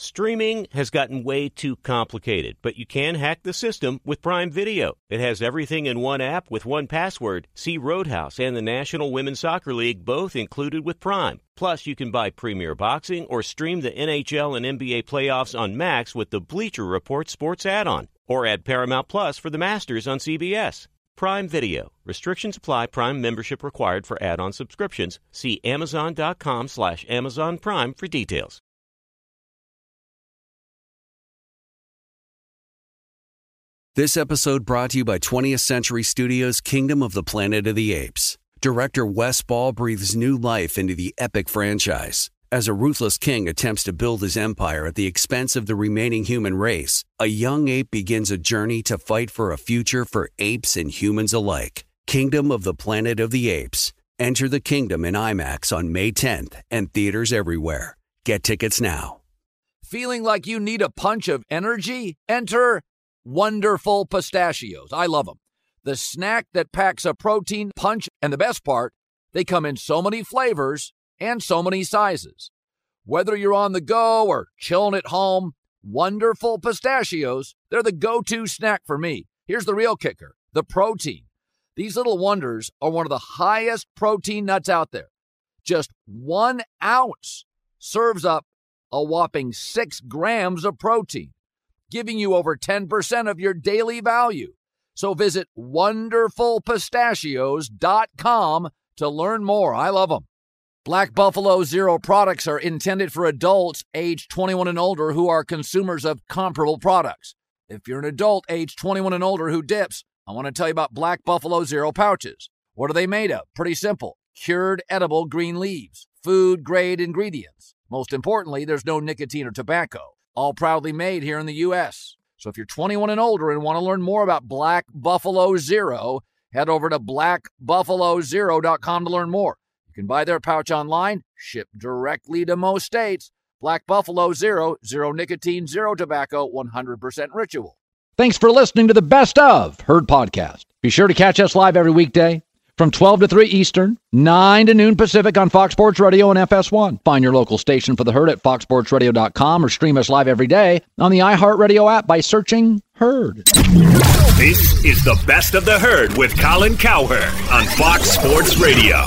Streaming has gotten way too complicated, but you can hack the system with Prime Video. It has everything in one app with one password. See Roadhouse and the National Women's Soccer League both included with Prime. Plus, you can buy Premier Boxing or stream the NHL and NBA playoffs on Max with the Bleacher Report Sports add-on. Or add Paramount Plus for the Masters on CBS. Prime Video. Restrictions apply. Prime membership required for add-on subscriptions. See Amazon.com/Amazon Prime for details. This episode brought to you by 20th Century Studios' Kingdom of the Planet of the Apes. Director Wes Ball breathes new life into the epic franchise. As a ruthless king attempts to build his empire at the expense of the remaining human race, a young ape begins a journey to fight for a future for apes and humans alike. Kingdom of the Planet of the Apes. Enter the kingdom in IMAX on May 10th and theaters everywhere. Get tickets now. Feeling like you need a punch of energy? Enter Wonderful Pistachios. I love them. The snack that packs a protein punch, and the best part, they come in so many flavors and so many sizes. Whether you're on the go or chilling at home, Wonderful Pistachios, they're the go-to snack for me. Here's the real kicker, the protein. These little wonders are one of the highest protein nuts out there. Just 1 ounce serves up a whopping 6 grams of protein, giving you over 10% of your daily value. So visit wonderfulpistachios.com to learn more. I love them. Black Buffalo Zero products are intended for adults age 21 and older who are consumers of comparable products. If you're an adult age 21 and older who dips, I want to tell you about Black Buffalo Zero pouches. What are they made of? Pretty simple. Cured edible green leaves, food-grade ingredients. Most importantly, there's no nicotine or tobacco. All proudly made here in the U.S. So if you're 21 and older and want to learn more about Black Buffalo Zero, head over to blackbuffalozero.com to learn more. You can buy their pouch online, shipped directly to most states. Black Buffalo Zero, zero nicotine, zero tobacco, 100% ritual. Thanks for listening to the Best of Herd Podcast. Be sure to catch us live every weekday from 12 to 3 Eastern, 9 to noon Pacific on Fox Sports Radio and FS1. Find your local station for the Herd at foxsportsradio.com or stream us live every day on the iHeartRadio app by searching Herd. This is the Best of the Herd with Colin Cowherd on Fox Sports Radio.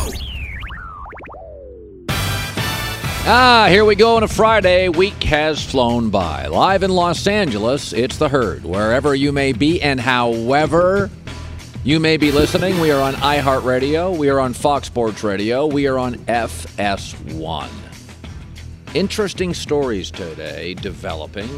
Here we go on a Friday. Week has flown by. Live in Los Angeles, it's the Herd. Wherever you may be and however you may be listening, we are on iHeartRadio, we are on Fox Sports Radio, we are on FS1. Interesting stories today developing.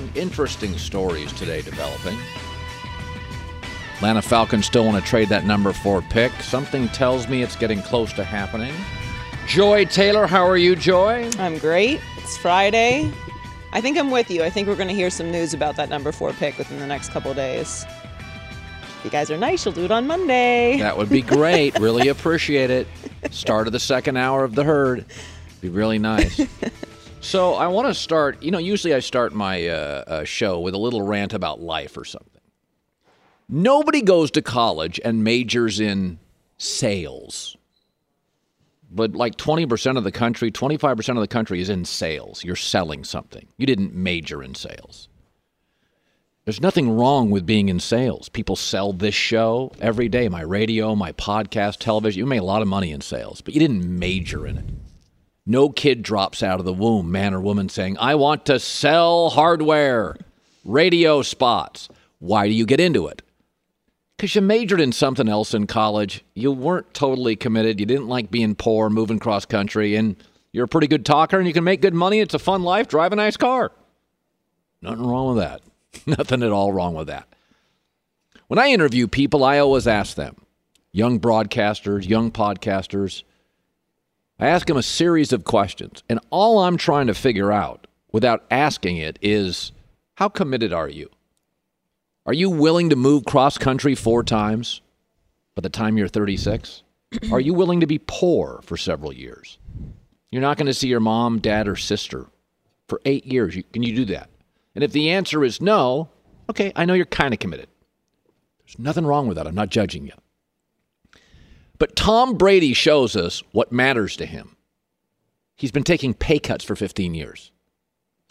Atlanta Falcons still want to trade that number 4 pick. Something tells me it's getting close to happening. Joy Taylor, how are you, Joy? I'm great. It's Friday. I think I'm with you. I think we're going to hear some news about that number 4 pick within the next couple of days. If you guys are nice, you'll do it on Monday. That would be great. Really appreciate it. Start of the second hour of the Herd. Be really nice. So I want to start, usually I start my show with a little rant about life or something. Nobody goes to college and majors in sales. But like 20% of the country, 25% of the country is in sales. You're selling something. You didn't major in sales. There's nothing wrong with being in sales. People sell this show every day, my radio, my podcast, television. You make a lot of money in sales, but you didn't major in it. No kid drops out of the womb, man or woman, saying, I want to sell hardware, radio spots. Why do you get into it? Because you majored in something else in college. You weren't totally committed. You didn't like being poor, moving cross country, and you're a pretty good talker, and you can make good money. It's a fun life. Drive a nice car. Nothing wrong with that. Nothing at all wrong with that. When I interview people, I always ask them, young broadcasters, young podcasters, I ask them a series of questions, and all I'm trying to figure out without asking it is, how committed are you? Are you willing to move cross-country 4 times by the time you're 36? Are you willing to be poor for several years? You're not going to see your mom, dad, or sister for 8 years. Can you do that? And if the answer is no, okay, I know you're kind of committed. There's nothing wrong with that. I'm not judging you. But Tom Brady shows us what matters to him. He's been taking pay cuts for 15 years.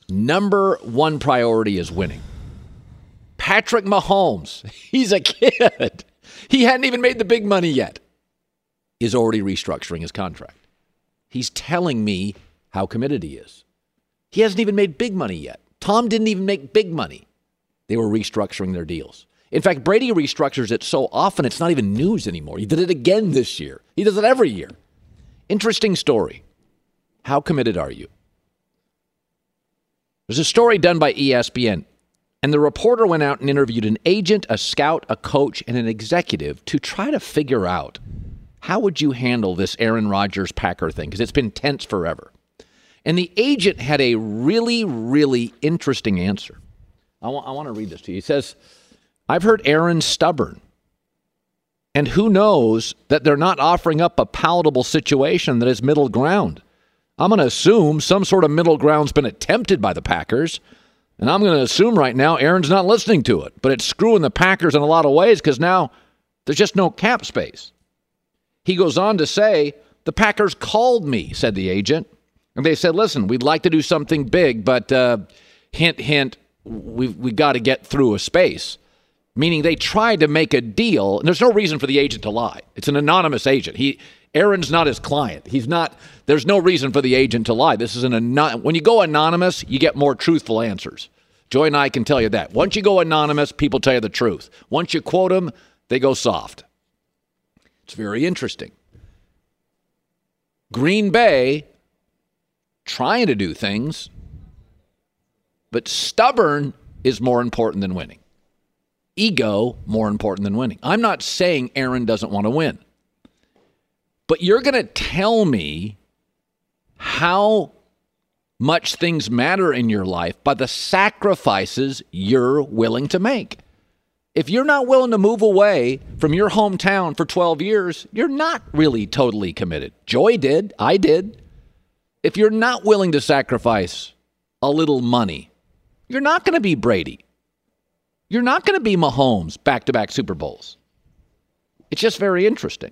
Number one priority is winning. Patrick Mahomes, he's a kid. He hadn't even made the big money yet, is already restructuring his contract. He's telling me how committed he is. He hasn't even made big money yet. Tom didn't even make big money. They were restructuring their deals. In fact, Brady restructures it so often it's not even news anymore. He did it again this year. He does it every year. Interesting story. How committed are you? There's a story done by ESPN, and the reporter went out and interviewed an agent, a scout, a coach, and an executive to try to figure out how would you handle this Aaron Rodgers Packer thing, because it's been tense forever. And the agent had a really, really interesting answer. I want to read this to you. He says, I've heard Aaron's stubborn. And who knows that they're not offering up a palatable situation that is middle ground. I'm going to assume some sort of middle ground's been attempted by the Packers. And I'm going to assume right now Aaron's not listening to it. But it's screwing the Packers in a lot of ways because now there's just no cap space. He goes on to say, the Packers called me, said the agent. And they said, listen, we'd like to do something big, but hint, hint, we've got to get through a space. Meaning they tried to make a deal, and there's no reason for the agent to lie. It's an anonymous agent. Aaron's not his client. There's no reason for the agent to lie. This is when you go anonymous, you get more truthful answers. Joy and I can tell you that. Once you go anonymous, people tell you the truth. Once you quote them, they go soft. It's very interesting. Green Bay trying to do things, but stubborn is more important than winning. Ego more important than winning. I'm not saying Aaron doesn't want to win. But you're going to tell me how much things matter in your life by the sacrifices you're willing to make. If you're not willing to move away from your hometown for 12 years, you're not really totally committed. Joy did. I did. If you're not willing to sacrifice a little money, you're not going to be Brady. You're not going to be Mahomes back-to-back Super Bowls. It's just very interesting.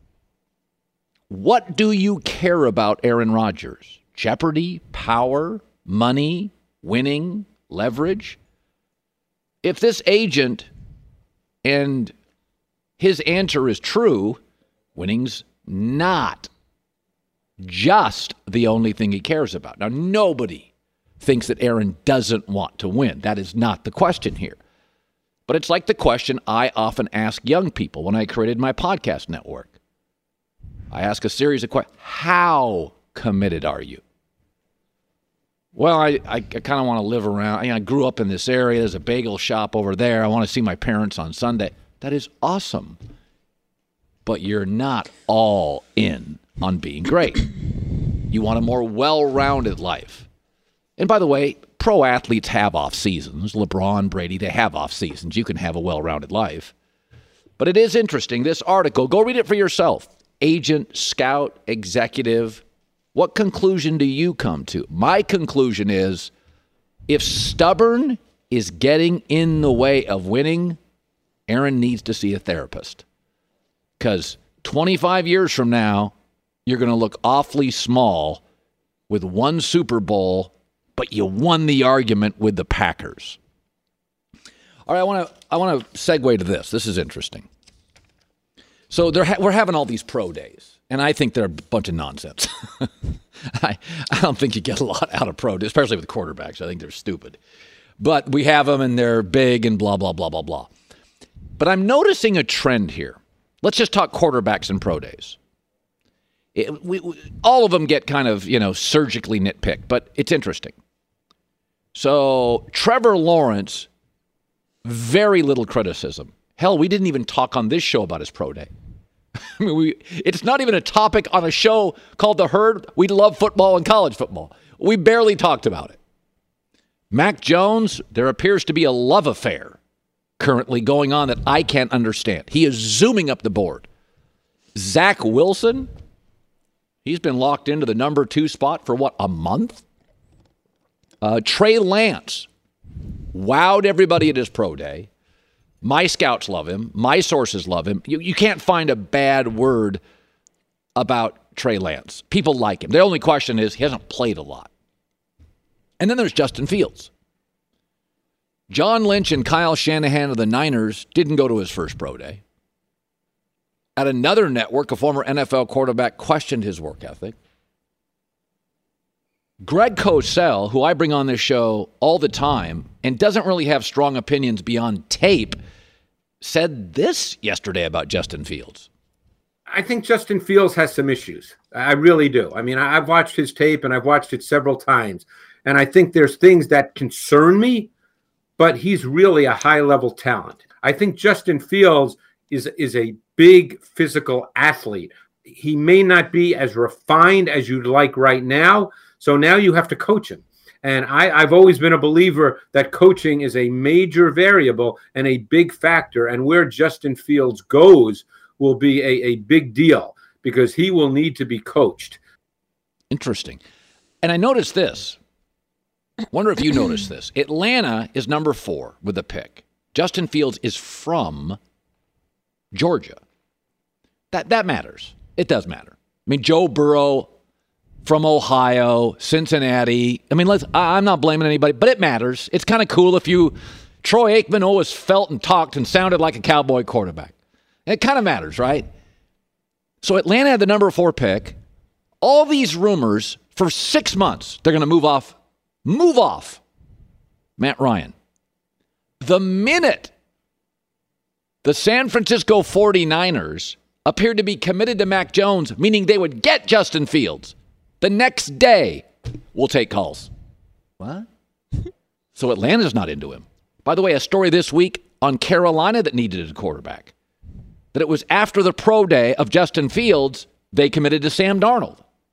What do you care about Aaron Rodgers? Jeopardy, power, money, winning, leverage? If this agent and his answer is true, winning's not just the only thing he cares about. Now, nobody thinks that Aaron doesn't want to win. That is not the question here. But it's like the question I often ask young people when I created my podcast network. I ask a series of questions. How committed are you? Well, I kind of want to live around. I grew up in this area. There's a bagel shop over there. I want to see my parents on Sunday. That is awesome. But you're not all in on being great. You want a more well-rounded life. And by the way, pro athletes have off seasons. LeBron, Brady, they have off seasons. You can have a well-rounded life. But it is interesting. This article, go read it for yourself. Agent, scout, executive. What conclusion do you come to? My conclusion is if stubborn is getting in the way of winning, Aaron needs to see a therapist. Because 25 years from now, you're going to look awfully small with one Super Bowl, but you won the argument with the Packers. All right, I want to segue to this. This is interesting. So we're having all these pro days, and I think they're a bunch of nonsense. I don't think you get a lot out of pro days, especially with quarterbacks. I think they're stupid. But we have them, and they're big and blah, blah, blah, blah, blah. But I'm noticing a trend here. Let's just talk quarterbacks and pro days. All of them get kind of, surgically nitpicked, but it's interesting. So Trevor Lawrence, very little criticism. Hell, we didn't even talk on this show about his pro day. I mean, it's not even a topic on a show called The Herd. We love football and college football. We barely talked about it. Mac Jones, there appears to be a love affair currently going on that I can't understand. He is zooming up the board. Zach Wilson, he's been locked into the number 2 spot for, a month? Trey Lance wowed everybody at his pro day. My scouts love him. My sources love him. You can't find a bad word about Trey Lance. People like him. The only question is he hasn't played a lot. And then there's Justin Fields. John Lynch and Kyle Shanahan of the Niners didn't go to his first pro day. At another network, a former NFL quarterback questioned his work ethic. Greg Cosell, who I bring on this show all the time and doesn't really have strong opinions beyond tape, said this yesterday about Justin Fields. I think Justin Fields has some issues. I really do. I mean, I've watched his tape and I've watched it several times. And I think there's things that concern me, but he's really a high-level talent. I think Justin Fields is a big physical athlete. He may not be as refined as you'd like right now, so now you have to coach him. And I've always been a believer that coaching is a major variable and a big factor, and where Justin Fields goes will be a big deal because he will need to be coached. Interesting. And I noticed this. Wonder if you noticed this. Atlanta is number 4 with a pick. Justin Fields is from Georgia. That matters. It does matter. I mean, Joe Burrow from Ohio, Cincinnati. I mean, I'm not blaming anybody, but it matters. It's kind of cool if Troy Aikman always felt and talked and sounded like a Cowboy quarterback. It kind of matters, right? So Atlanta had the number 4 pick. All these rumors for 6 months, they're going to move off Matt Ryan. The minute the San Francisco 49ers appeared to be committed to Mac Jones, meaning they would get Justin Fields, the next day, we'll take calls. What? So Atlanta's not into him. By the way, a story this week on Carolina that needed a quarterback. That it was after the pro day of Justin Fields, they committed to Sam Darnold.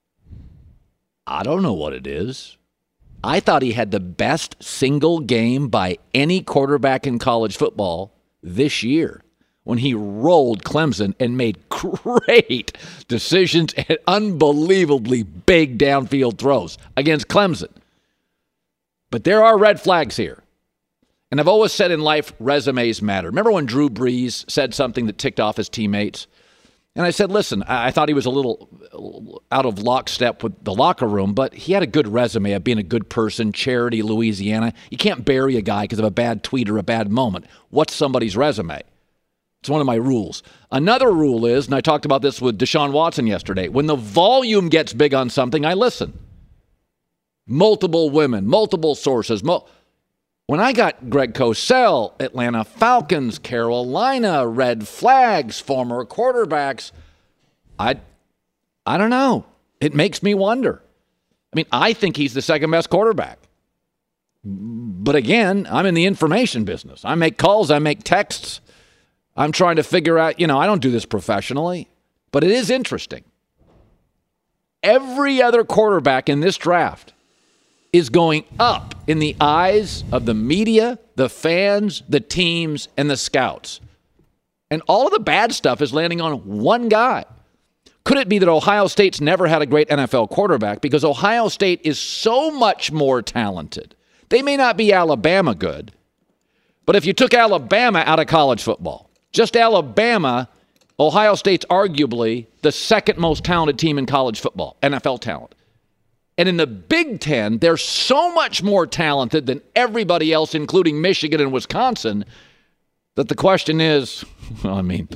I don't know what it is. I thought he had the best single game by any quarterback in college football this year when he rolled Clemson and made great decisions and unbelievably big downfield throws against Clemson. But there are red flags here. And I've always said in life, resumes matter. Remember when Drew Brees said something that ticked off his teammates? And I said, listen, I thought he was a little out of lockstep with the locker room, but he had a good resume of being a good person, charity, Louisiana. You can't bury a guy because of a bad tweet or a bad moment. What's somebody's resume? It's one of my rules. Another rule is, and I talked about this with Deshaun Watson yesterday, when the volume gets big on something, I listen. Multiple women, multiple sources. When I got Greg Cosell, Atlanta Falcons, Carolina, red flags, former quarterbacks, I don't know. It makes me wonder. I mean, I think he's the second best quarterback. But again, I'm in the information business. I make calls, I make texts. I'm trying to figure out, I don't do this professionally, but it is interesting. Every other quarterback in this draft is going up in the eyes of the media, the fans, the teams, and the scouts. And all of the bad stuff is landing on one guy. Could it be that Ohio State's never had a great NFL quarterback because Ohio State is so much more talented? They may not be Alabama good, but if you took Alabama out of college football, just Alabama, Ohio State's arguably the second most talented team in college football, NFL talent. And in the Big Ten, they're so much more talented than everybody else, including Michigan and Wisconsin, that the question is, well, I mean,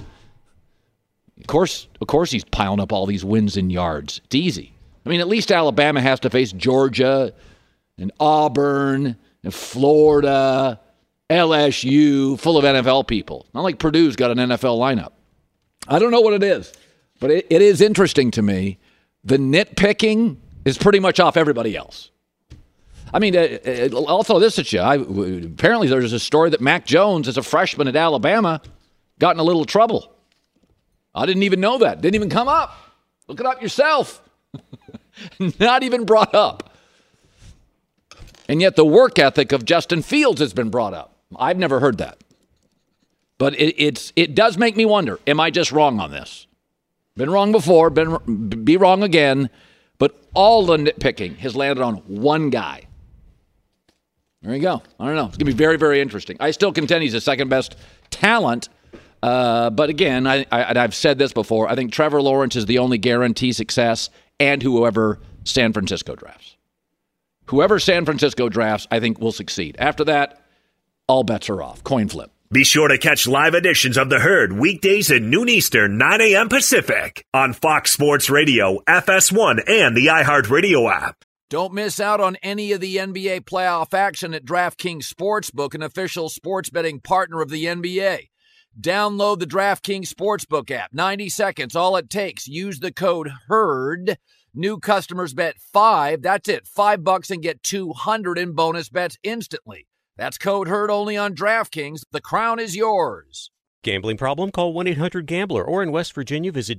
of course he's piling up all these wins in yards. It's easy. I mean, at least Alabama has to face Georgia and Auburn and Florida, LSU, full of NFL people. Not like Purdue's got an NFL lineup. I don't know what it is, but it is interesting to me. The nitpicking is pretty much off everybody else. I mean, I'll throw this at you. Apparently there's a story that Mac Jones, as a freshman at Alabama, got in a little trouble. I didn't even know that. Didn't even come up. Look it up yourself. Not even brought up. And yet the work ethic of Justin Fields has been brought up. I've never heard that. But it does make me wonder, am I just wrong on this? Been wrong before, be wrong again. But all the nitpicking has landed on one guy. There you go. I don't know. It's going to be very, very interesting. I still contend he's the second best talent. But again, I've said this before. I think Trevor Lawrence is the only guarantee success, and whoever San Francisco drafts. Whoever San Francisco drafts, I think will succeed. After that, all bets are off. Coin flip. Be sure to catch live editions of The Herd weekdays at noon Eastern, 9 a.m. Pacific on Fox Sports Radio, FS1, and the iHeartRadio app. Don't miss out on any of the NBA playoff action at DraftKings Sportsbook, an official sports betting partner of the NBA. Download the DraftKings Sportsbook app. 90 seconds, all it takes. Use the code HERD. New customers bet $5. That's it, $5 and get $200 in bonus bets instantly. That's code HERD only on DraftKings. The crown is yours. Gambling problem? Call 1-800-GAMBLER. Or in West Virginia, visit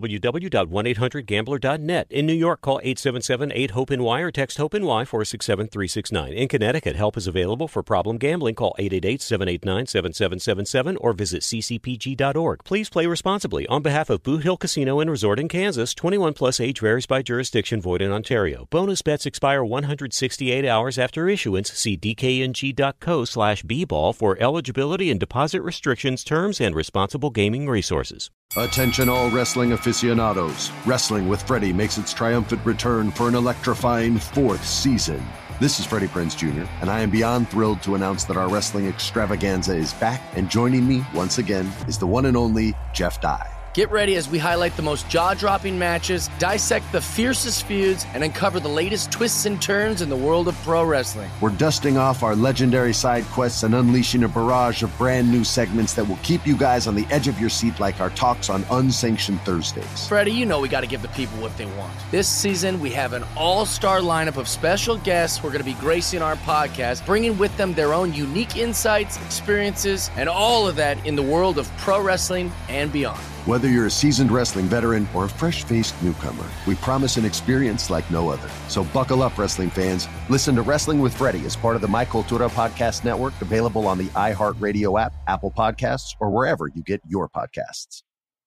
www.1800gambler.net. In New York, call 877-8-HOPE-NY or text HOPE-NY 467-369. In Connecticut, help is available for problem gambling. Call 888-789-7777 or visit ccpg.org. Please play responsibly. On behalf of Boot Hill Casino and Resort in Kansas, 21 plus age varies by jurisdiction, void in Ontario. Bonus bets expire 168 hours after issuance. See dkng.co/bball for eligibility and deposit restrictions, terms, and responsible gaming resources. Attention all wrestling aficionados. Wrestling with Freddie makes its triumphant return for an electrifying 4th season. This is Freddie Prinze Jr., and I am beyond thrilled to announce that our wrestling extravaganza is back, and joining me once again is the one and only Jeff Dye. Get ready as we highlight the most jaw-dropping matches, dissect the fiercest feuds, and uncover the latest twists and turns in the world of pro wrestling. We're dusting off our legendary side quests and unleashing a barrage of brand new segments that will keep you guys on the edge of your seat like our talks on Unsanctioned Thursdays. Freddie, you know we got to give the people what they want. This season, we have an all-star lineup of special guests who are going to be gracing our podcast, bringing with them their own unique insights, experiences, and all of that in the world of pro wrestling and beyond. Whether you're a seasoned wrestling veteran or a fresh-faced newcomer, we promise an experience like no other. So buckle up, wrestling fans. Listen to Wrestling with Freddie as part of the My Cultura Podcast Network, available on the iHeartRadio app, Apple Podcasts, or wherever you get your podcasts.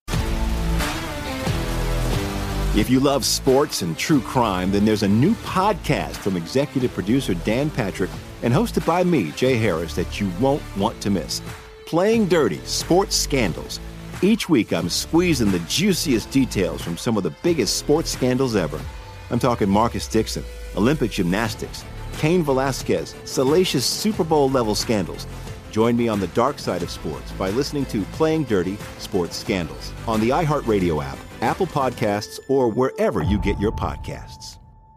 If you love sports and true crime, then there's a new podcast from executive producer Dan Patrick and hosted by me, Jay Harris, that you won't want to miss. Playing Dirty: Sports Scandals. Each week, I'm squeezing the juiciest details from some of the biggest sports scandals ever. I'm talking Marcus Dixon, Olympic gymnastics, Cain Velasquez, salacious Super Bowl-level scandals. Join me on the dark side of sports by listening to Playing Dirty: Sports Scandals on the iHeartRadio app, Apple Podcasts, or wherever you get your podcasts.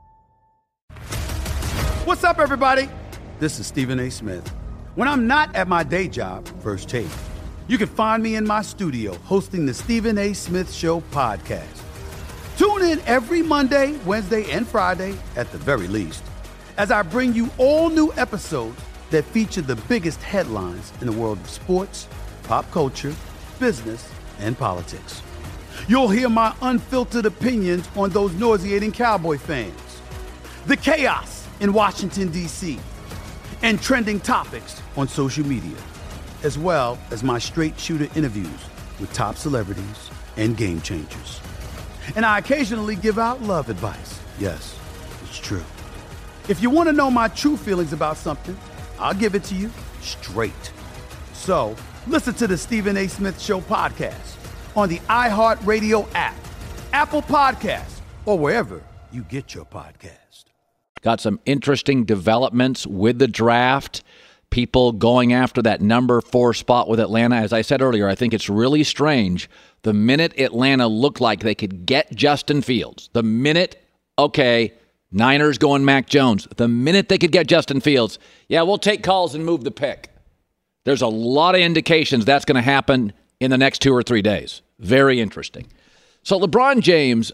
What's up, everybody? This is Stephen A. Smith. When I'm not at my day job, First Take, you can find me in my studio hosting the Stephen A. Smith Show podcast. Tune in every Monday, Wednesday, and Friday, at the very least, as I bring you all new episodes that feature the biggest headlines in the world of sports, pop culture, business, and politics. You'll hear my unfiltered opinions on those nauseating Cowboy fans, the chaos in Washington, D.C., and trending topics on social media, as well as my straight shooter interviews with top celebrities and game changers. And I occasionally give out love advice. Yes, it's true. If you want to know my true feelings about something, I'll give it to you straight. So listen to the Stephen A. Smith Show podcast on the iHeartRadio app, Apple Podcasts, or wherever you get your podcast. Got some interesting developments with the draft. People going after that number 4 spot with Atlanta. As I said earlier, I think it's really strange. The minute Atlanta looked like they could get Justin Fields, the minute, okay, Niners going Mac Jones, the minute they could get Justin Fields, yeah, we'll take calls and move the pick. There's a lot of indications that's going to happen in the next 2 or 3 days. Very interesting. So LeBron James,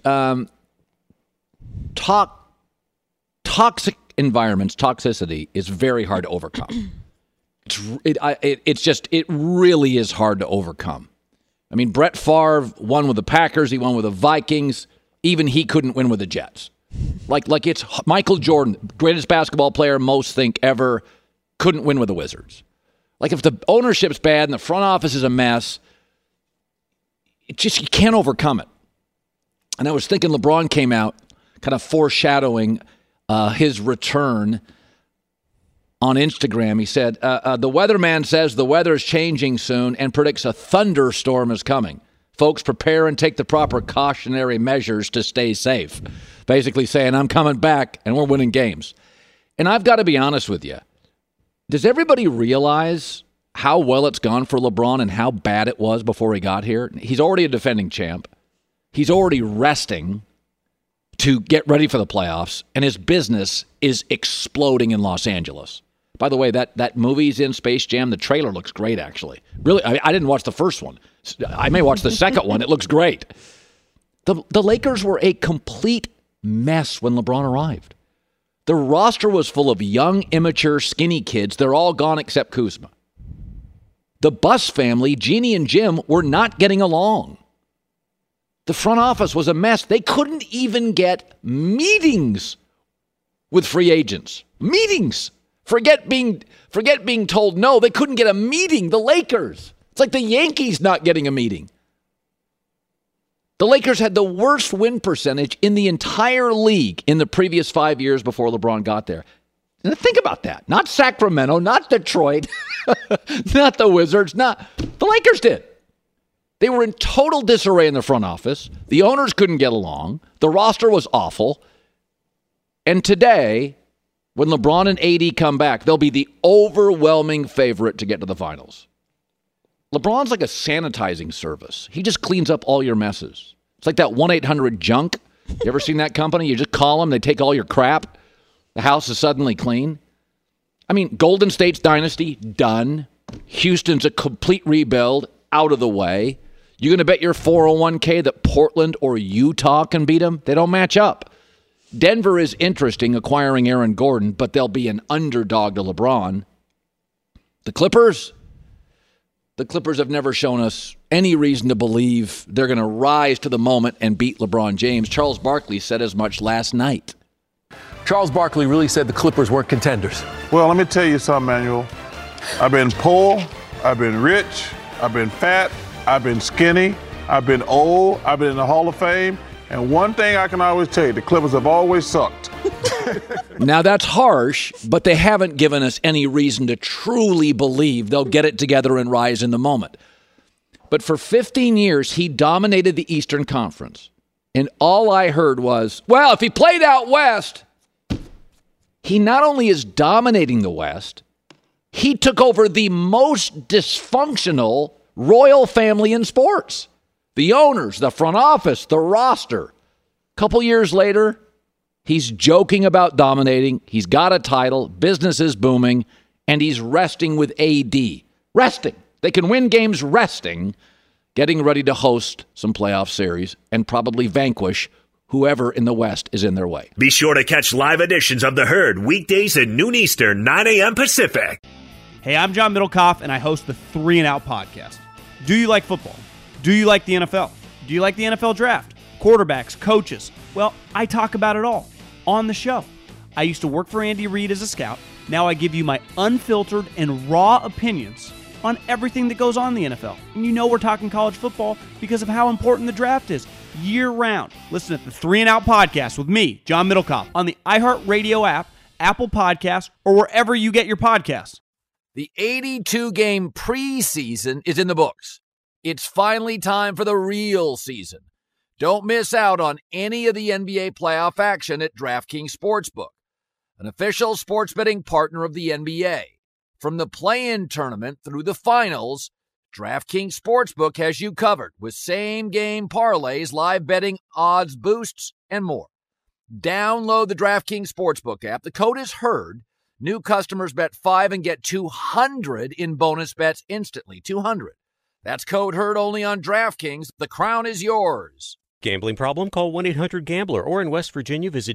toxic environments, toxicity is very hard to overcome. It really is hard to overcome. I mean, Brett Favre won with the Packers. He won with the Vikings. Even he couldn't win with the Jets. Like it's Michael Jordan, greatest basketball player most think ever, couldn't win with the Wizards. Like if the ownership's bad and the front office is a mess, you can't overcome it. And I was thinking LeBron came out kind of foreshadowing his return on Instagram. He said, the weatherman says the weather is changing soon and predicts a thunderstorm is coming. Folks, prepare and take the proper cautionary measures to stay safe. Basically saying, I'm coming back and we're winning games. And I've got to be honest with you. Does everybody realize how well it's gone for LeBron and how bad it was before he got here? He's already a defending champ. He's already resting to get ready for the playoffs, and his business is exploding in Los Angeles. By the way, that movie's in Space Jam. The trailer looks great, actually. Really, I didn't watch the first one. I may watch the second one. It looks great. The Lakers were a complete mess when LeBron arrived. The roster was full of young, immature, skinny kids. They're all gone except Kuzma. The Buss family, Jeannie and Jim, were not getting along. The front office was a mess. They couldn't even get meetings with free agents. Meetings. Forget being told no. They couldn't get a meeting. The Lakers. It's like the Yankees not getting a meeting. The Lakers had the worst win percentage in the entire league in the previous 5 years before LeBron got there. Now think about that. Not Sacramento, not Detroit, not the Wizards, the Lakers did. They were in total disarray in the front office. The owners couldn't get along. The roster was awful. And today, when LeBron and AD come back, they'll be the overwhelming favorite to get to the finals. LeBron's like a sanitizing service. He just cleans up all your messes. It's like that 1-800-JUNK. You ever seen that company? You just call them, they take all your crap. The house is suddenly clean. I mean, Golden State's dynasty, done. Houston's a complete rebuild, out of the way. You going to bet your 401k that Portland or Utah can beat them? They don't match up. Denver is interesting, acquiring Aaron Gordon, but they'll be an underdog to LeBron. The Clippers have never shown us any reason to believe they're going to rise to the moment and beat LeBron James. Charles Barkley said as much last night. Charles Barkley really said the Clippers weren't contenders. Well, let me tell you something, Manuel. I've been poor, I've been rich, I've been fat, I've been skinny, I've been old, I've been in the Hall of Fame, and one thing I can always tell you, the Clippers have always sucked. Now, that's harsh, but they haven't given us any reason to truly believe they'll get it together and rise in the moment. But for 15 years, he dominated the Eastern Conference. And all I heard was, well, if he played out West, he not only is dominating the West, he took over the most dysfunctional royal family in sports. The owners, the front office, the roster. A couple years later, he's joking about dominating. He's got a title. Business is booming. And he's resting with AD. Resting. They can win games resting, getting ready to host some playoff series and probably vanquish whoever in the West is in their way. Be sure to catch live editions of The Herd weekdays at noon Eastern, 9 a.m. Pacific. Hey, I'm John Middlecoff, and I host the 3 and Out podcast. Do you like football? Do you like the NFL? Do you like the NFL draft? Quarterbacks, coaches? Well, I talk about it all on the show. I used to work for Andy Reid as a scout. Now I give you my unfiltered and raw opinions on everything that goes on in the NFL. And you know we're talking college football because of how important the draft is year-round. Listen to the 3 and Out podcast with me, John Middlecoff, on the iHeartRadio app, Apple Podcasts, or wherever you get your podcasts. The 82-game preseason is in the books. It's finally time for the real season. Don't miss out on any of the NBA playoff action at DraftKings Sportsbook, an official sports betting partner of the NBA. From the play-in tournament through the finals, DraftKings Sportsbook has you covered with same-game parlays, live betting, odds boosts, and more. Download the DraftKings Sportsbook app. The code is HERD. New customers bet $5 and get $200 in bonus bets instantly. $200. That's code HERD only on DraftKings. The crown is yours. Gambling problem? Call 1-800-GAMBLER. Or in West Virginia, visit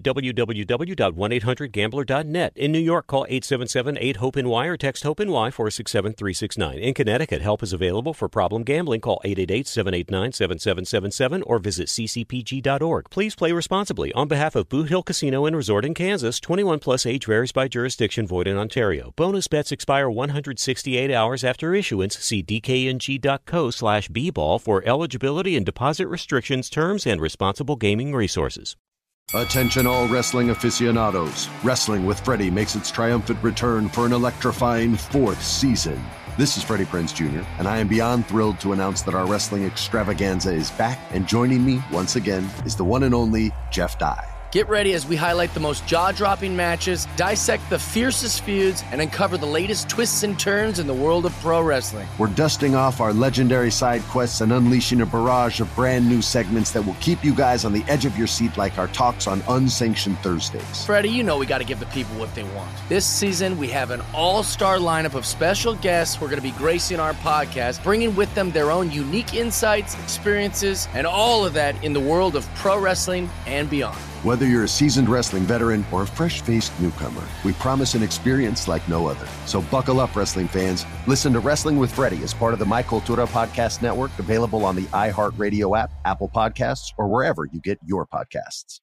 www.1800gambler.net. In New York, call 877-8-HOPE-NY or text HOPE-NY 467-369. In Connecticut, help is available for problem gambling. Call 888-789-7777 or visit ccpg.org. Please play responsibly. On behalf of Boot Hill Casino and Resort in Kansas, 21 plus age varies by jurisdiction, void in Ontario. Bonus bets expire 168 hours after issuance. See dkng.co/bball for eligibility and deposit restrictions, terms, and responsible gaming resources. Attention all wrestling aficionados. Wrestling with Freddie makes its triumphant return for an electrifying 4th season. This is Freddie Prinze Jr., and I am beyond thrilled to announce that our wrestling extravaganza is back, and joining me once again is the one and only Jeff Dye. Get ready as we highlight the most jaw-dropping matches, dissect the fiercest feuds, and uncover the latest twists and turns in the world of pro wrestling. We're dusting off our legendary side quests and unleashing a barrage of brand new segments that will keep you guys on the edge of your seat like our talks on Unsanctioned Thursdays. Freddie, you know we got to give the people what they want. This season, we have an all-star lineup of special guests who are going to be gracing our podcast, bringing with them their own unique insights, experiences, and all of that in the world of pro wrestling and beyond. Whether you're a seasoned wrestling veteran or a fresh-faced newcomer, we promise an experience like no other. So buckle up, wrestling fans. Listen to Wrestling with Freddie as part of the My Cultura Podcast Network, available on the iHeartRadio app, Apple Podcasts, or wherever you get your podcasts.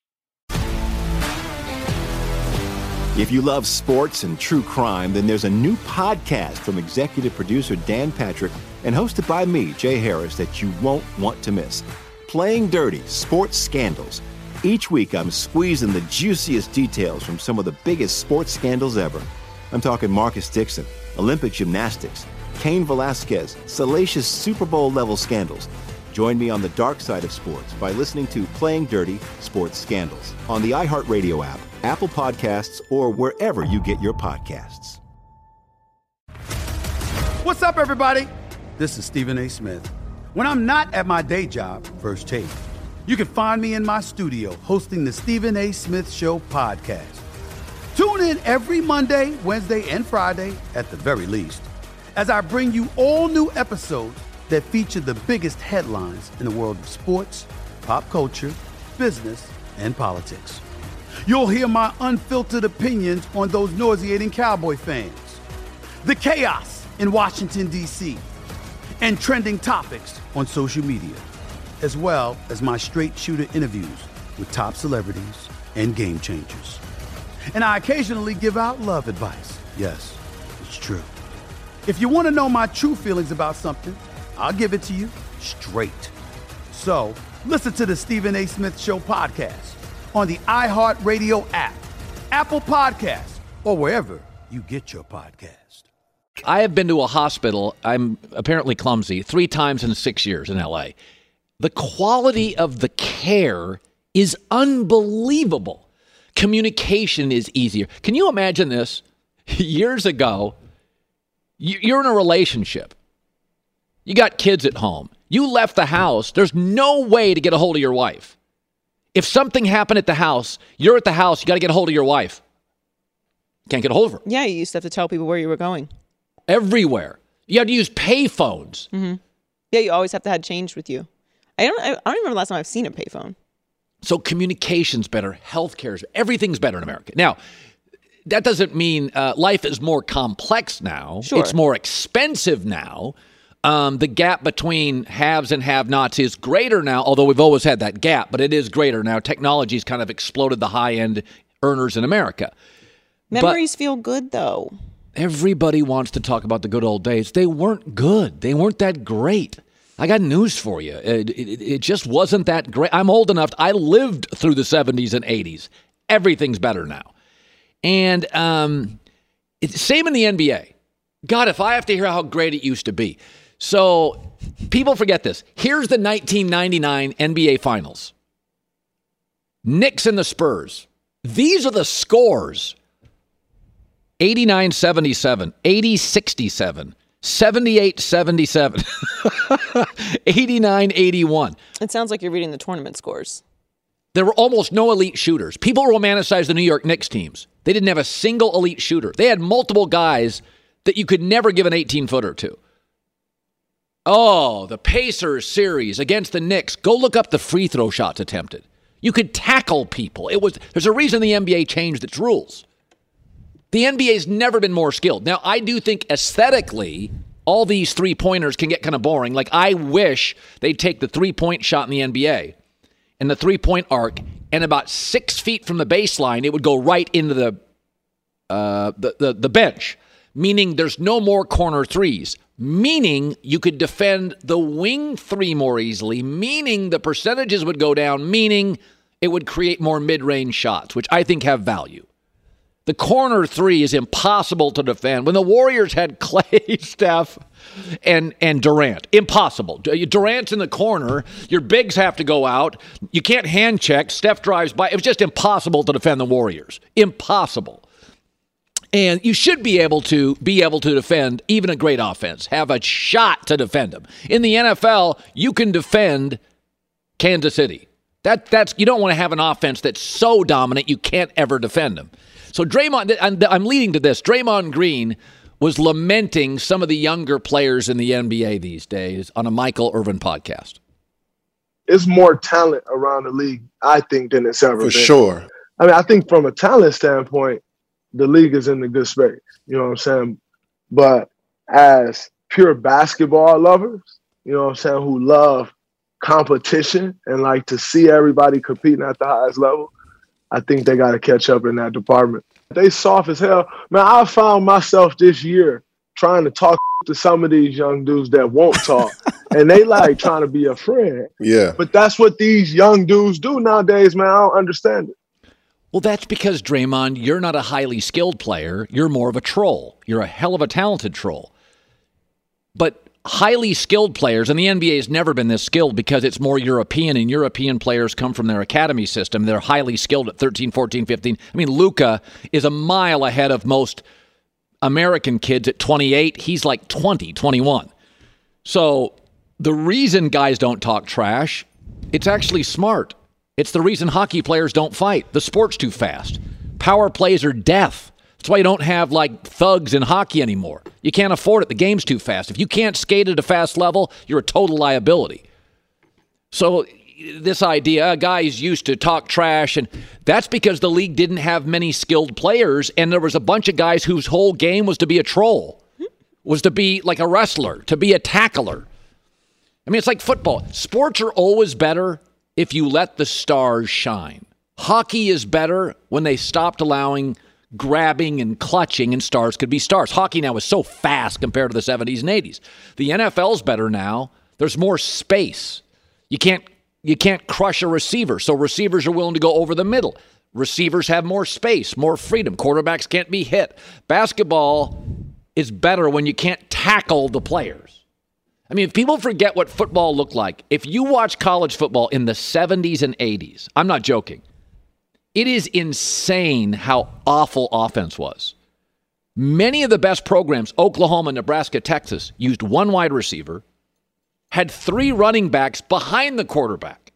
If you love sports and true crime, then there's a new podcast from executive producer Dan Patrick and hosted by me, Jay Harris, that you won't want to miss. Playing Dirty: Sports Scandals. Each week, I'm squeezing the juiciest details from some of the biggest sports scandals ever. I'm talking Marcus Dixon, Olympic gymnastics, Cain Velasquez, salacious Super Bowl-level scandals. Join me on the dark side of sports by listening to Playing Dirty: Sports Scandals on the iHeartRadio app, Apple Podcasts, or wherever you get your podcasts. What's up, everybody? This is Stephen A. Smith. When I'm not at my day job, First Take, you can find me in my studio hosting the Stephen A. Smith Show podcast. Tune in every Monday, Wednesday, and Friday, at the very least, as I bring you all new episodes that feature the biggest headlines in the world of sports, pop culture, business, and politics. You'll hear my unfiltered opinions on those nauseating Cowboy fans, the chaos in Washington, D.C., and trending topics on social media, as well as my straight shooter interviews with top celebrities and game changers. And I occasionally give out love advice. Yes, it's true. If you want to know my true feelings about something, I'll give it to you straight. So listen to the Stephen A. Smith Show podcast on the iHeartRadio app, Apple Podcasts, or wherever you get your podcast. I have been to a hospital, I'm apparently clumsy, 3 times in 6 years in L.A. The quality of the care is unbelievable. Communication is easier. Can you imagine this? Years ago, you're in a relationship. You got kids at home. You left the house. There's no way to get a hold of your wife. If something happened at the house, you're at the house, you got to get a hold of your wife. Can't get a hold of her. Yeah, you used to have to tell people where you were going. Everywhere. You had to use pay phones. Mm-hmm. Yeah, you always have to have change with you. I don't remember the last time I've seen a payphone. So communication's better, healthcare's, everything's better in America. Now, that doesn't mean life is more complex now. Sure. It's more expensive now. The gap between haves and have-nots is greater now, although we've always had that gap, but it is greater now. Technology's kind of exploded the high-end earners in America. Memories feel good, though. Everybody wants to talk about the good old days. They weren't good. They weren't that great. I got news for you. It just wasn't that great. I'm old enough. I lived through the 70s and 80s. Everything's better now. And same in the NBA. God, if I have to hear how great it used to be. So people forget this. Here's the 1999 NBA Finals. Knicks and the Spurs. These are the scores. 89-77, 80-67, 78-77, 89-81. It sounds like you're reading the tournament scores. There were almost no elite shooters. People romanticize the New York Knicks teams. They didn't have a single elite shooter. They had multiple guys that you could never give an 18-footer to. Oh, the Pacers series against the Knicks. Go look up the free throw shots attempted. You could tackle people. There's a reason the NBA changed its rules. The NBA's never been more skilled. Now, I do think aesthetically, all these three-pointers can get kind of boring. Like, I wish they'd take the three-point shot in the NBA and the three-point arc, and about 6 feet from the baseline, it would go right into the bench, meaning there's no more corner threes, meaning you could defend the wing three more easily, meaning the percentages would go down, meaning it would create more mid-range shots, which I think have value. The corner three is impossible to defend. When the Warriors had Clay, Steph, and Durant, impossible. Durant's in the corner. Your bigs have to go out. You can't hand check. Steph drives by. It was just impossible to defend the Warriors. Impossible. And you should be able to defend even a great offense. Have a shot to defend them. In the NFL, you can defend Kansas City. That's you don't want to have an offense that's so dominant you can't ever defend them. So Draymond, I'm leading to this. Draymond Green was lamenting some of the younger players in the NBA these days on a Michael Irvin podcast. It's more talent around the league, I think, than it's ever been. For sure. I mean, I think from a talent standpoint, the league is in a good space. You know what I'm saying? But as pure basketball lovers, you know what I'm saying, who love competition and like to see everybody competing at the highest level, I think they got to catch up in that department. They soft as hell. Man, I found myself this year trying to talk to some of these young dudes that won't talk, and they like trying to be a friend. Yeah. But that's what these young dudes do nowadays, man. I don't understand it. Well, that's because, Draymond, you're not a highly skilled player. You're more of a troll. You're a hell of a talented troll. But highly skilled players, and the NBA has never been this skilled because it's more European, and European players come from their academy system. They're highly skilled at 13, 14, 15. I mean, Luka is a mile ahead of most American kids at 28. He's like 20, 21. So the reason guys don't talk trash, it's actually smart. It's the reason hockey players don't fight. The sport's too fast. Power plays are death. That's why you don't have, like, thugs in hockey anymore. You can't afford it. The game's too fast. If you can't skate at a fast level, you're a total liability. So this idea, guys used to talk trash, and that's because the league didn't have many skilled players, and there was a bunch of guys whose whole game was to be a troll, was to be like a wrestler, to be a tackler. I mean, it's like football. Sports are always better if you let the stars shine. Hockey is better when they stopped allowing grabbing and clutching, and stars could be stars. Hockey now is so fast compared to the 70s and 80s. The NFL's better now. There's more space. You can't crush a receiver, so receivers are willing to go over the middle. Receivers have more space, more freedom. Quarterbacks can't be hit. Basketball is better when you can't tackle the players. I mean, if people forget what football looked like, if you watch college football in the 70s and 80s, I'm not joking, it is insane how awful offense was. Many of the best programs, Oklahoma, Nebraska, Texas, used one wide receiver, had three running backs behind the quarterback.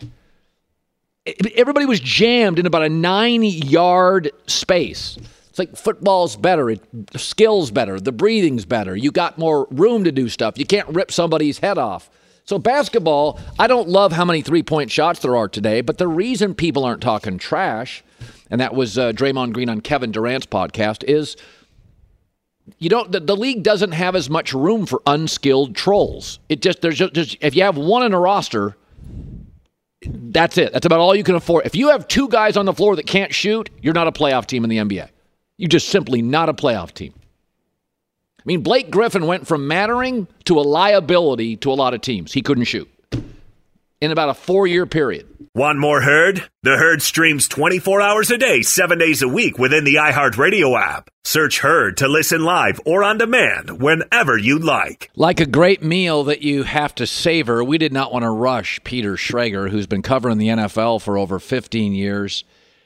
Everybody was jammed in about a 9-yard space. It's like football's better, skill's better, the breathing's better. You got more room to do stuff. You can't rip somebody's head off. So basketball, I don't love how many three-point shots there are today, but the reason people aren't talking trash, and that was Draymond Green on Kevin Durant's podcast, is the league doesn't have as much room for unskilled trolls. There's just if you have one in a roster, that's it. That's about all you can afford. If you have two guys on the floor that can't shoot, you're not a playoff team in the NBA. You're just simply not a playoff team. I mean, Blake Griffin went from mattering to a liability to a lot of teams. He couldn't shoot in about a 4-year period. Want more Herd? The Herd streams 24 hours a day, 7 days a week within the iHeartRadio app. Search Herd to listen live or on demand whenever you like. Like a great meal that you have to savor, we did not want to rush Peter Schrager, who's been covering the NFL for over 15 years.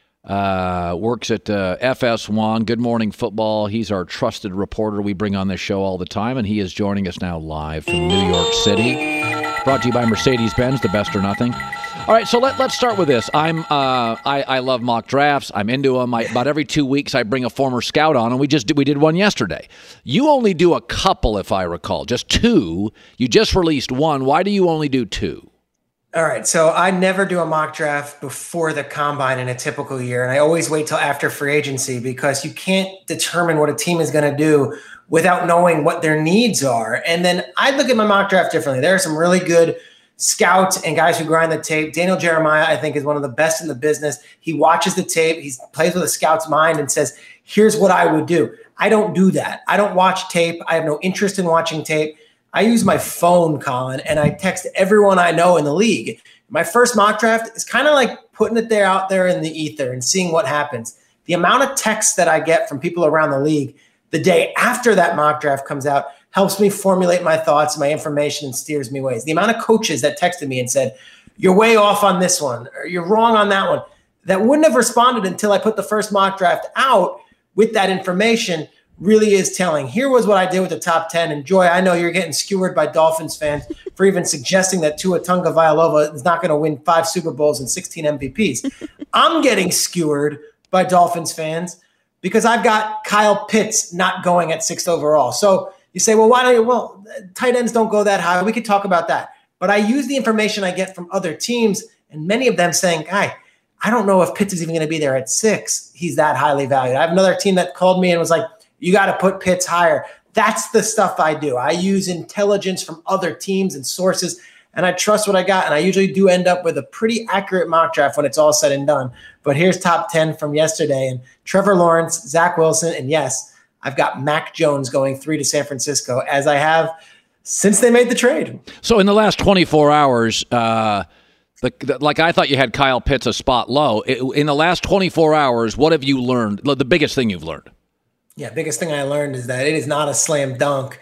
Works at FS1, Good Morning Football. He's our trusted reporter we bring on this show all the time, and he is joining us now live from New York City. Brought to you by Mercedes-Benz, the best or nothing. All right, so let's start with this. I love mock drafts. I'm into them. About every 2 weeks, I bring a former scout on, and we did one yesterday. You only do a couple, if I recall, just two. You just released one. Why do you only do two? All right, so I never do a mock draft before the combine in a typical year, and I always wait till after free agency because you can't determine what a team is going to do without knowing what their needs are. And then I look at my mock draft differently. There are some really good scouts and guys who grind the tape. Daniel Jeremiah, I think, is one of the best in the business. He watches the tape. He plays with a scout's mind and says, here's what I would do. I don't do that. I don't watch tape. I have no interest in watching tape. I use my phone, Colin, and I text everyone I know in the league. My first mock draft is kind of like putting it out there in the ether and seeing what happens. The amount of texts that I get from people around the league the day after that mock draft comes out helps me formulate my thoughts, my information, and steers me ways. The amount of coaches that texted me and said, you're way off on this one, or you're wrong on that one, that wouldn't have responded until I put the first mock draft out with that information really is telling. Here was what I did with the top 10. And Joy, I know you're getting skewered by Dolphins fans for even suggesting that Tua Tagovailoa is not going to win 5 Super Bowls and 16 MVPs. I'm getting skewered by Dolphins fans because I've got Kyle Pitts not going at 6th overall. So you say, well, why don't you? Well, tight ends don't go that high. We could talk about that. But I use the information I get from other teams, and many of them saying, I don't know if Pitts is even going to be there at 6. He's that highly valued. I have another team that called me and was like, you got to put Pitts higher. That's the stuff I do. I use intelligence from other teams and sources, and I trust what I got. And I usually do end up with a pretty accurate mock draft when it's all said and done. But here's top 10 from yesterday. And Trevor Lawrence, Zach Wilson, and yes, I've got Mac Jones going 3 to San Francisco, as I have since they made the trade. So in the last 24 hours, like I thought you had Kyle Pitts a spot low. In the last 24 hours, what have you learned? The biggest thing you've learned? Yeah, biggest thing I learned is that it is not a slam dunk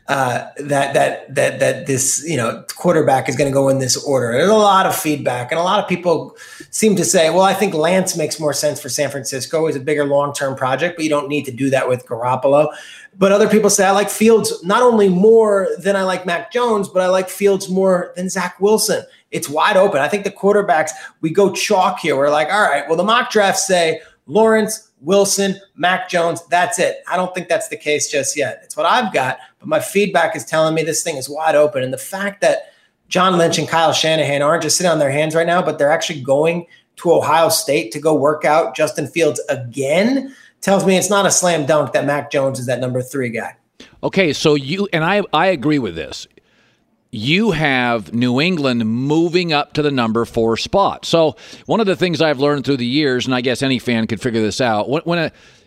that this quarterback is going to go in this order. There's a lot of feedback, and a lot of people seem to say, well, I think Lance makes more sense for San Francisco. He's a bigger long-term project, but you don't need to do that with Garoppolo. But other people say I like Fields not only more than I like Mac Jones, but I like Fields more than Zach Wilson. It's wide open. I think the quarterbacks, we go chalk here. We're like, all right, well, the mock drafts say Lawrence, Wilson, Mac Jones, that's it. I don't think that's the case just yet. It's what I've got, but my feedback is telling me this thing is wide open. And the fact that John Lynch and Kyle Shanahan aren't just sitting on their hands right now, but they're actually going to Ohio State to go work out Justin Fields again tells me it's not a slam dunk that Mac Jones is that number 3 guy. Okay, so you and I agree with this. You have New England moving up to the number 4 spot. So one of the things I've learned through the years, and I guess any fan could figure this out, when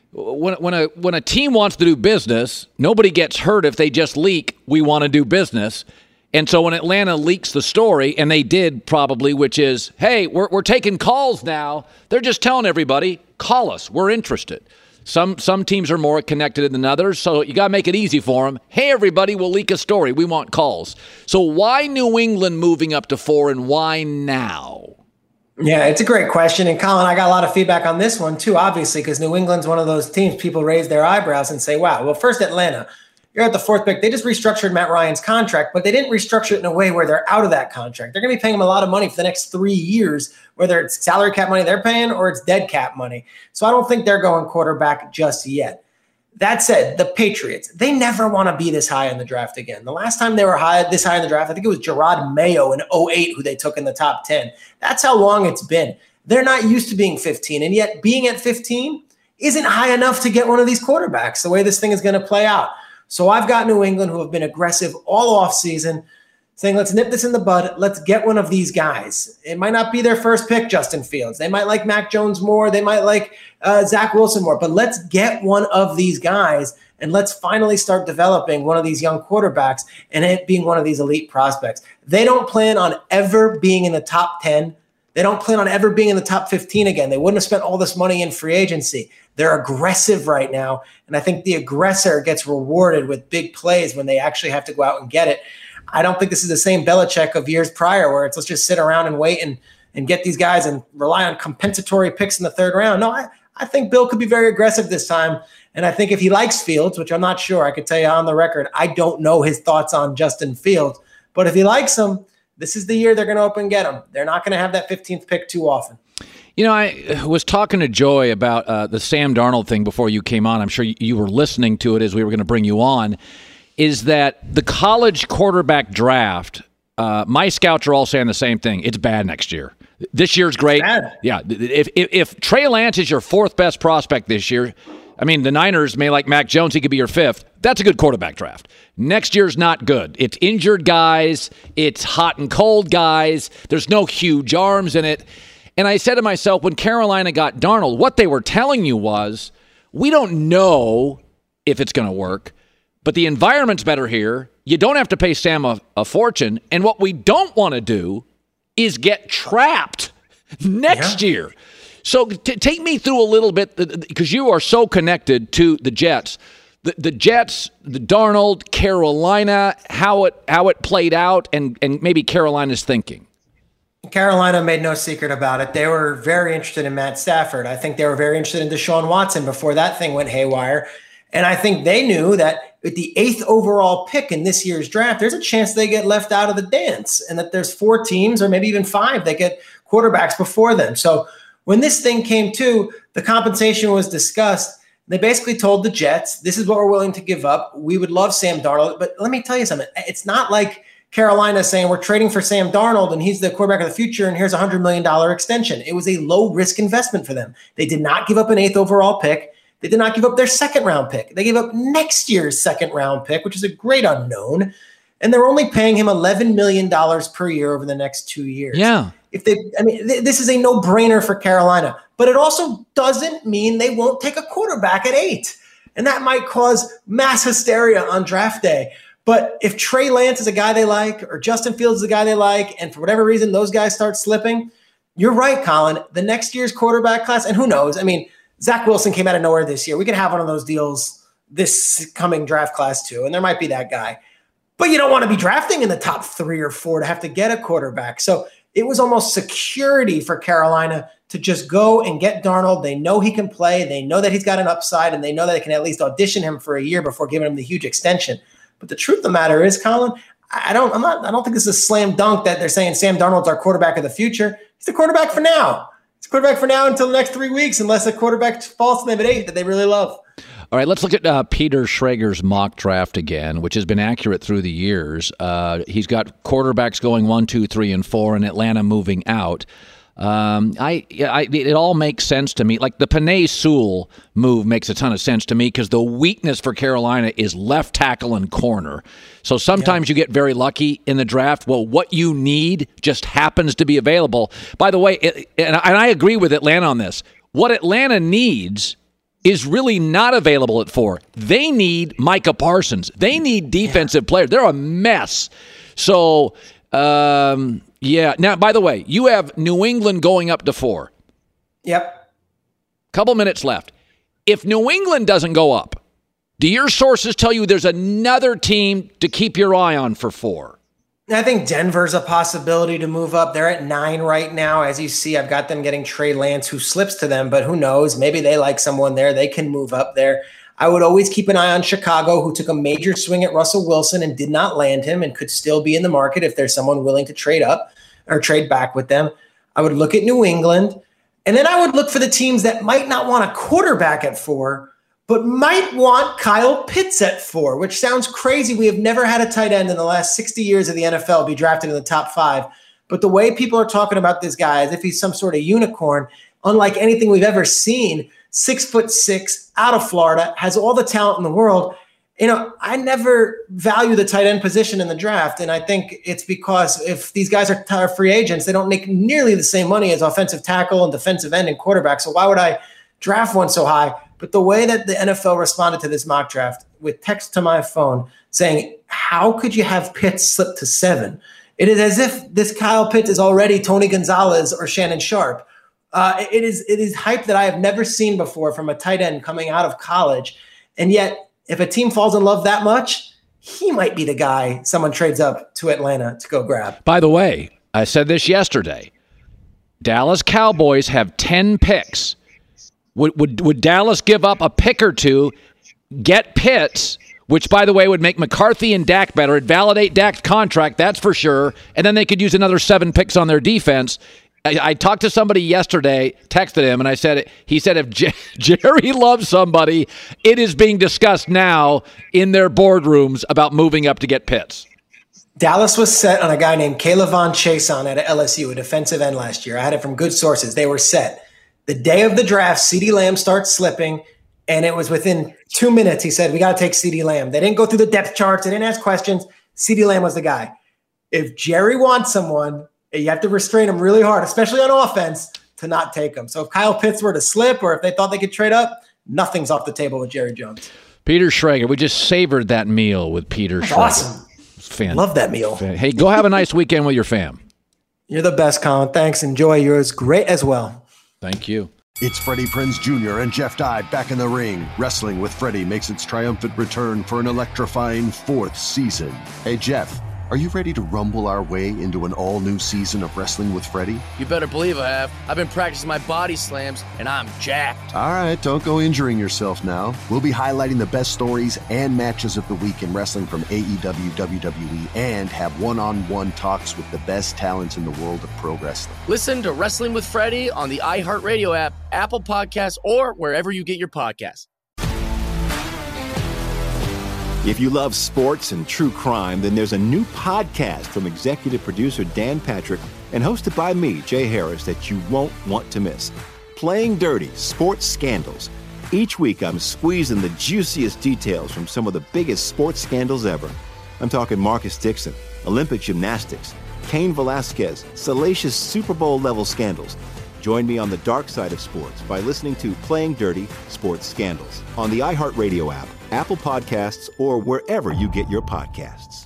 a team wants to do business, nobody gets hurt if they just leak, we want to do business. And so when Atlanta leaks the story, and they did probably, which is, hey, we're taking calls now, they're just telling everybody, call us, we're interested. Some teams are more connected than others, so you got to make it easy for them. Hey, everybody, we'll leak a story. We want calls. So why New England moving up to 4, and why now? Yeah, it's a great question. And Colin, I got a lot of feedback on this one too, obviously, because New England's one of those teams people raise their eyebrows and say, wow, well, first Atlanta, you're at the 4th pick. They just restructured Matt Ryan's contract, but they didn't restructure it in a way where they're out of that contract. They're going to be paying him a lot of money for the next 3 years, whether it's salary cap money they're paying or it's dead cap money. So I don't think they're going quarterback just yet. That said, the Patriots, they never want to be this high in the draft again. The last time they were this high in the draft, I think it was Gerard Mayo in 2008 who they took in the top 10. That's how long it's been. They're not used to being 15, and yet being at 15 isn't high enough to get one of these quarterbacks the way this thing is going to play out. So I've got New England who have been aggressive all offseason, saying, let's nip this in the bud. Let's get one of these guys. It might not be their first pick, Justin Fields. They might like Mac Jones more. They might like Zach Wilson more. But let's get one of these guys, and let's finally start developing one of these young quarterbacks and it being one of these elite prospects. They don't plan on ever being in the top 10. They don't plan on ever being in the top 15 again. They wouldn't have spent all this money in free agency. They're aggressive right now, and I think the aggressor gets rewarded with big plays when they actually have to go out and get it. I don't think this is the same Belichick of years prior where it's let's just sit around and wait and get these guys and rely on compensatory picks in the 3rd round. No, I think Bill could be very aggressive this time, and I think if he likes Fields, which I'm not sure, I could tell you on the record, I don't know his thoughts on Justin Fields, but if he likes him, this is the year they're going to open and get him. They're not going to have that 15th pick too often. You know, I was talking to Joy about the Sam Darnold thing before you came on. I'm sure you were listening to it as we were going to bring you on. Is that the college quarterback draft, my scouts are all saying the same thing. It's bad next year. This year's great. Yeah, if Trey Lance is your 4th best prospect this year, I mean, the Niners may like Mac Jones. He could be your 5th. That's a good quarterback draft. Next year's not good. It's injured guys. It's hot and cold guys. There's no huge arms in it. And I said to myself, when Carolina got Darnold, what they were telling you was, we don't know if it's going to work, but the environment's better here. You don't have to pay Sam a fortune. And what we don't want to do is get trapped next year. So take me through a little bit, because you are so connected to the Jets. The Jets, the Darnold, Carolina, how it played out, and maybe Carolina's thinking. Carolina made no secret about it. They were very interested in Matt Stafford. I think they were very interested in Deshaun Watson before that thing went haywire. And I think they knew that with the 8th overall pick in this year's draft, there's a chance they get left out of the dance, and that there's 4 teams or maybe even 5 that get quarterbacks before them. So when this thing came to, the compensation was discussed. They basically told the Jets, this is what we're willing to give up. We would love Sam Darnold. But let me tell you something. It's not like Carolina saying we're trading for Sam Darnold and he's the quarterback of the future and here's a $100 million extension. It was a low-risk investment for them. They did not give up an 8th overall pick. They did not give up their 2nd-round pick. They gave up next year's 2nd-round pick, which is a great unknown. And they're only paying him $11 million per year over the next 2 years. Yeah. This is a no-brainer for Carolina. But it also doesn't mean they won't take a quarterback at 8. And that might cause mass hysteria on draft day. But if Trey Lance is a guy they like, or Justin Fields is a guy they like, and for whatever reason those guys start slipping, you're right, Colin. The next year's quarterback class, and who knows? I mean, Zach Wilson came out of nowhere this year. We can have one of those deals this coming draft class too, and there might be that guy. But you don't want to be drafting in the top 3 or 4 to have to get a quarterback. So it was almost security for Carolina to just go and get Darnold. They know he can play. They know that he's got an upside, and they know that they can at least audition him for a year before giving him the huge extension. But the truth of the matter is, Colin, I don't think this is a slam dunk that they're saying Sam Darnold's our quarterback of the future. He's the quarterback for now. He's the quarterback for now until the next 3 weeks, unless a quarterback falls to them at 8 that they really love. All right, let's look at Peter Schrager's mock draft again, which has been accurate through the years. He's got quarterbacks going 1, 2, 3, and 4, and Atlanta moving out. It all makes sense to me. Like the Penei Sewell move makes a ton of sense to me because the weakness for Carolina is left tackle and corner. So sometimes you get very lucky in the draft. Well, what you need just happens to be available. By the way, and I agree with Atlanta on this. What Atlanta needs is really not available at 4. They need Micah Parsons. They need defensive players. They're a mess. So, yeah. Now, by the way, you have New England going up to 4. Yep. Couple minutes left. If New England doesn't go up, do your sources tell you there's another team to keep your eye on for 4? I think Denver's a possibility to move up. They're at 9 right now. As you see, I've got them getting Trey Lance, who slips to them, but who knows? Maybe they like someone there. They can move up there. I would always keep an eye on Chicago, who took a major swing at Russell Wilson and did not land him and could still be in the market if there's someone willing to trade up or trade back with them. I would look at New England, and then I would look for the teams that might not want a quarterback at 4, but might want Kyle Pitts at 4, which sounds crazy. We have never had a tight end in the last 60 years of the NFL be drafted in the top 5. But the way people are talking about this guy as if he's some sort of unicorn, unlike anything we've ever seen, 6'6", out of Florida, has all the talent in the world. You know, I never value the tight end position in the draft, and I think it's because if these guys are free agents, they don't make nearly the same money as offensive tackle and defensive end and quarterback. So why would I draft one so high? But the way that the NFL responded to this mock draft with text to my phone saying, how could you have Pitts slip to 7? It is as if this Kyle Pitts is already Tony Gonzalez or Shannon Sharp. It is hype that I have never seen before from a tight end coming out of college. And yet, if a team falls in love that much, he might be the guy someone trades up to Atlanta to go grab. By the way, I said this yesterday. Dallas Cowboys have 10 picks. Would Dallas give up a pick or 2, get Pitts, which, by the way, would make McCarthy and Dak better, it'd validate Dak's contract, that's for sure, and then they could use another 7 picks on their defense. I talked to somebody yesterday, texted him, and he said if Jerry loves somebody, it is being discussed now in their boardrooms about moving up to get Pitts. Dallas was set on a guy named Kayvon Chason at LSU, a defensive end last year. I had it from good sources. They were set. The day of the draft, CeeDee Lamb starts slipping, and it was within 2 minutes. He said, we got to take CeeDee Lamb. They didn't go through the depth charts. They didn't ask questions. CeeDee Lamb was the guy. If Jerry wants someone, you have to restrain him really hard, especially on offense, to not take him. So if Kyle Pitts were to slip or if they thought they could trade up, nothing's off the table with Jerry Jones. Peter Schrager, we just savored that meal with Peter Schrager. Awesome. Love that meal. Hey, go have a nice weekend with your fam. You're the best, Colin. Thanks. Enjoy yours. Great as well. Thank you. It's Freddie Prinze Jr. and Jeff Dye back in the ring. Wrestling with Freddie makes its triumphant return for an electrifying 4th season. Hey, Jeff, are you ready to rumble our way into an all-new season of Wrestling with Freddie? You better believe I have. I've been practicing my body slams, and I'm jacked. All right, don't go injuring yourself now. We'll be highlighting the best stories and matches of the week in wrestling from AEW, WWE, and have one-on-one talks with the best talents in the world of pro wrestling. Listen to Wrestling with Freddie on the iHeartRadio app, Apple Podcasts, or wherever you get your podcasts. If you love sports and true crime, then there's a new podcast from executive producer Dan Patrick and hosted by me, Jay Harris, that you won't want to miss. Playing Dirty: Sports Scandals. Each week, I'm squeezing the juiciest details from some of the biggest sports scandals ever. I'm talking Marcus Dixon, Olympic gymnastics, Cain Velasquez, salacious Super Bowl-level scandals. Join me on the dark side of sports by listening to Playing Dirty: Sports Scandals on the iHeartRadio app, Apple Podcasts, or wherever you get your podcasts.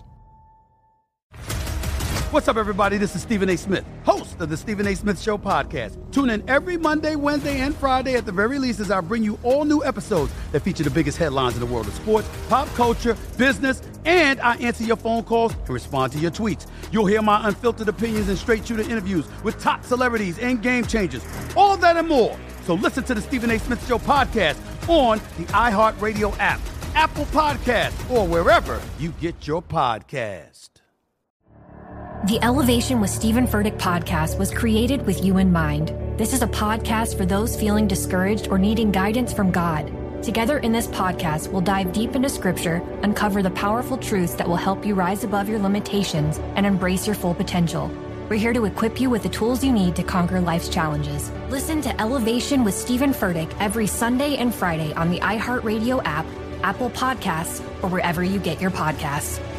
What's up, everybody? This is Stephen A. Smith, host of the Stephen A. Smith Show podcast. Tune in every Monday, Wednesday, and Friday at the very least as I bring you all new episodes that feature the biggest headlines in the world of sports, pop culture, business, and I answer your phone calls and respond to your tweets. You'll hear my unfiltered opinions and straight-shooter interviews with top celebrities and game changers. All of that and more. So listen to the Stephen A. Smith Show podcast on the iHeartRadio app, Apple Podcasts, or wherever you get your podcast. The Elevation with Stephen Furtick podcast was created with you in mind. This is a podcast for those feeling discouraged or needing guidance from God. Together in this podcast, we'll dive deep into Scripture, uncover the powerful truths that will help you rise above your limitations and embrace your full potential. We're here to equip you with the tools you need to conquer life's challenges. Listen to Elevation with Stephen Furtick every Sunday and Friday on the iHeartRadio app, Apple Podcasts, or wherever you get your podcasts.